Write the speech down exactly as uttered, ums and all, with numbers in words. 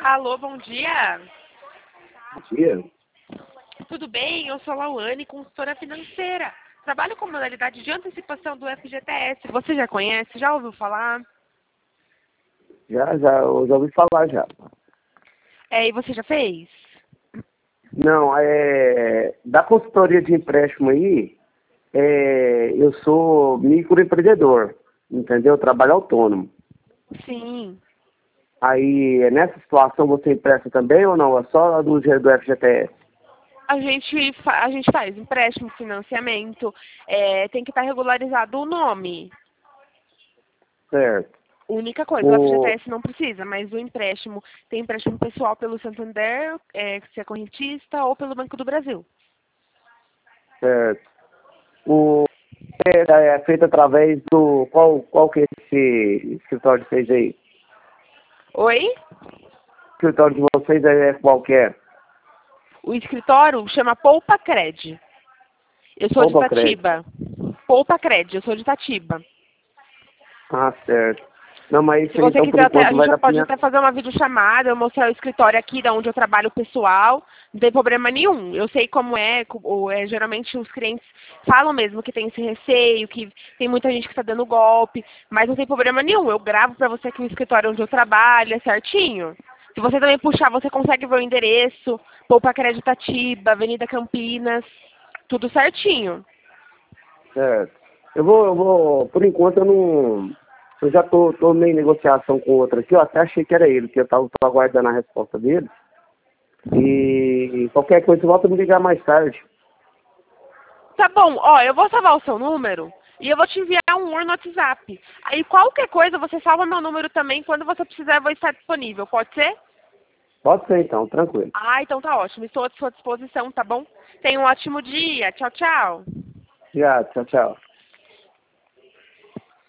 Alô, bom dia. Bom dia. Tudo bem? Eu sou a Lauane, consultora financeira. Trabalho com modalidade de antecipação do F G T S. Você já conhece? Já ouviu falar? Já, já, eu já ouvi falar já. É, e você já fez? Não, é, da consultoria de empréstimo aí, é, eu sou microempreendedor, entendeu? Eu trabalho autônomo. Sim. Aí, nessa situação, você empresta também ou não? É só do dinheiro do F G T S? A gente, fa- a gente faz empréstimo, financiamento, é, tem que estar regularizado o nome. Certo. Única coisa, o F G T O, S não precisa, mas o empréstimo, tem empréstimo pessoal pelo Santander, é, se é correntista, ou pelo Banco do Brasil. certo. O é, é feito através do... Qual, qual que é esse escritório de vocês aí? Oi? O escritório de vocês é qual que é? O escritório chama Poupa Cred. Eu sou de Rouba crédito. Itatiba. Poupa Cred, eu sou de Itatiba. Ah, certo. Não, mas Se isso aí, você então, por quiser, até, enquanto, a não gente vai já dar pra pode minha... até fazer uma videochamada, eu mostrar o escritório aqui, da onde eu trabalho pessoal. Não tem problema nenhum. Eu sei como é, co- ou é, geralmente os clientes falam mesmo que tem esse receio, que tem muita gente que está dando golpe, mas não tem problema nenhum. Eu gravo para você aqui o escritório onde eu trabalho, é certinho. Se você também puxar, você consegue ver o endereço, Poupa Crédito Itatiba, Avenida Campinas, tudo certinho. Certo. Eu vou, eu vou, por enquanto eu não, eu já tô, tô meio em negociação com outro aqui, eu até achei que era ele, que eu tava, tava aguardando a resposta dele. E qualquer coisa, volta a me ligar mais tarde. Tá bom, ó, eu vou salvar o seu número e eu vou te enviar um Word no WhatsApp. Aí qualquer coisa você salva meu número também, quando você precisar eu vou estar disponível, pode ser? Pode ser então, tranquilo. Ah, então tá ótimo, estou à sua disposição, tá bom? Tenha um ótimo dia, tchau, tchau. Já, tchau, tchau.